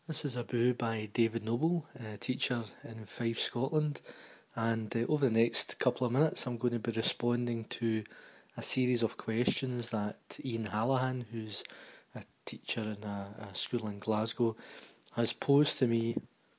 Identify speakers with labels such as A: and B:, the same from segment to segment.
A: This is a boo by David Noble, a teacher in Fife, Scotland, and over the next couple of minutes I'm going to be responding to a series of questions that Ian Hallahan, who's a teacher in a school in Glasgow, has posed to me.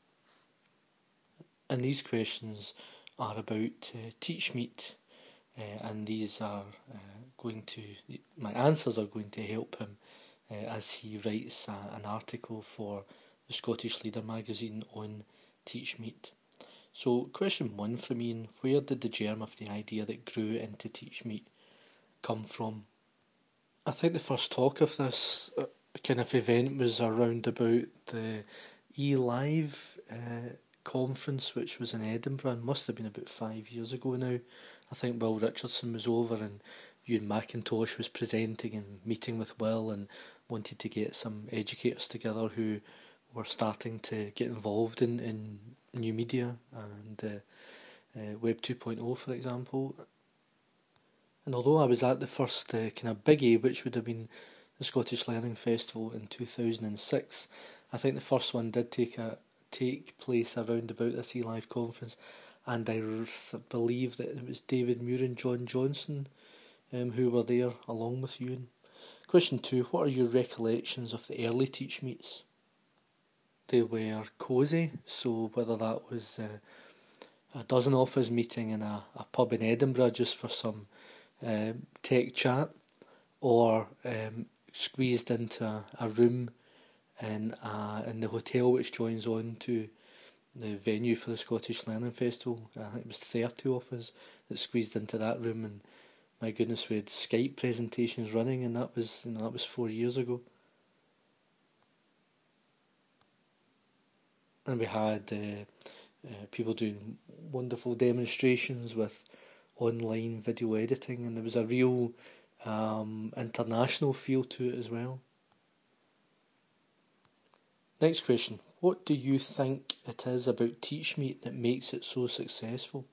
A: And these questions are about Teachmeet, and these are my answers are going to help him as he writes an article for the Scottish Leader magazine on Teachmeet. So, question one from Ian: where did the germ of the idea that grew into Teachmeet come from? I think the first talk of this kind of event was around about the eLive conference, which was in Edinburgh, and must have been about 5 years ago now. I think Will Richardson was over and Ewan McIntosh was presenting and meeting with Will and wanted to get some educators together who were starting to get involved in new media and Web 2.0, for example. And although I was at the first kind of biggie, which would have been the Scottish Learning Festival in 2006, I think the first one did take place around about this eLive conference, and I believe that it was David Muir and John Johnson who were there along with Ewan. Question two: what are your recollections of the early Teachmeets? They were cosy, so whether that was a dozen of us meeting in a pub in Edinburgh just for some tech chat, or squeezed into a room in the hotel which joins on to the venue for the Scottish Learning Festival. I think it was 30 of us that squeezed into that room, and my goodness, we had Skype presentations running, and that was 4 years ago. And we had people doing wonderful demonstrations with online video editing, and there was a real international feel to it as well. Next question: what do you think it is about Teachmeet that makes it so successful?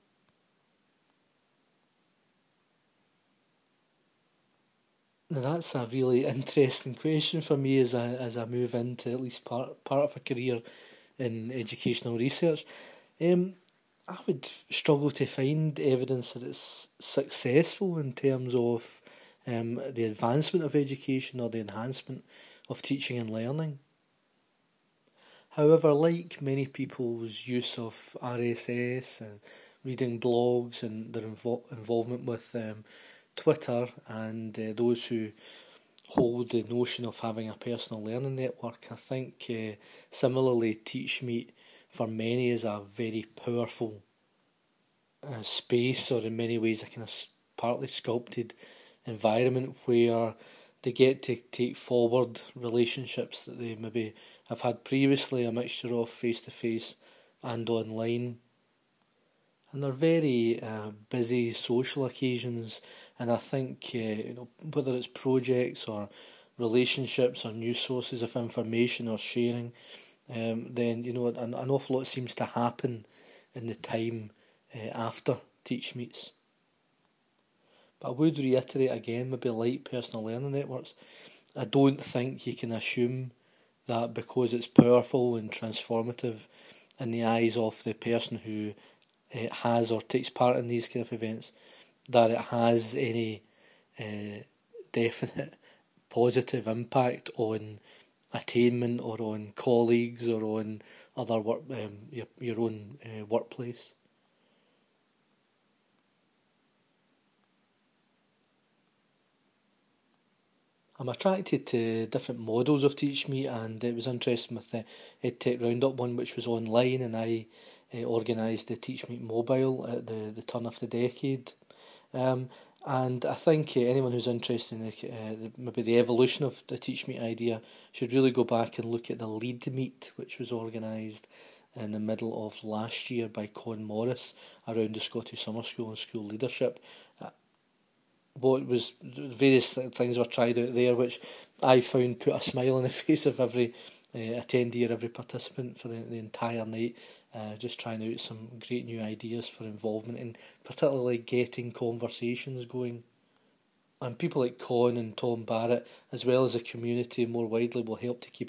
A: Now that's a really interesting question for me as I move into at least part of a career in educational research. I would struggle to find evidence that it's successful in terms of the advancement of education or the enhancement of teaching and learning. However, like many people's use of RSS and reading blogs and their involvement with Twitter and those who hold the notion of having a personal learning network, I think similarly Teachmeet for many is a very powerful space, or in many ways a kind of partly sculpted environment where they get to take forward relationships that they maybe have had previously, a mixture of face-to-face and online. And they're very busy social occasions, and I think whether it's projects or relationships or new sources of information or sharing, then an awful lot seems to happen in the time after Teachmeets. But I would reiterate again, maybe like personal learning networks, I don't think you can assume that because it's powerful and transformative in the eyes of the person who has or takes part in these kind of events, that it has any definite positive impact on attainment or on colleagues or on other work, your own workplace. I'm attracted to different models of Teachmeet, and it was interesting with the EdTech Roundup one, which was online, and I organised the Teachmeet Mobile at the turn of the decade. And I think anyone who's interested in maybe the evolution of the Teachmeet idea should really go back and look at the Lead Meet, which was organised in the middle of last year by Con Morris around the Scottish Summer School and school leadership. What was various things were tried out there, which I found put a smile on the face of every attendee or every participant for the entire night, just trying out some great new ideas for involvement and particularly getting conversations going. And people like Con and Tom Barrett, as well as the community more widely, will help to keep